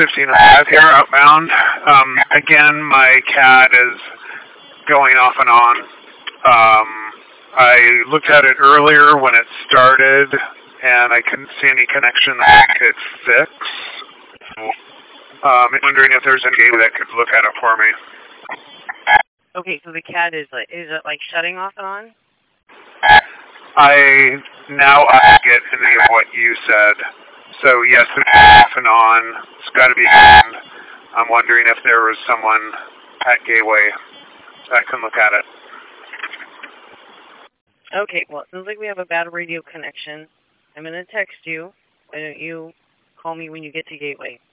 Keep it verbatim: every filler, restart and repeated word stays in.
fifteen oh five here, outbound. Um, again, my C A D is going off and on. Um, I looked at it earlier when it started, and I couldn't see any connection that I could fix. Um, I'm wondering if there's any game that could look at it for me. Okay, so the C A D is like, is it like shutting off and on? I, now I get any of what you said. So yes, it's off and on. It's got to be on. I'm wondering if there was someone at Gateway that can look at it. Okay, well, it sounds like we have a bad radio connection. I'm going to text you. Why don't you call me when you get to Gateway?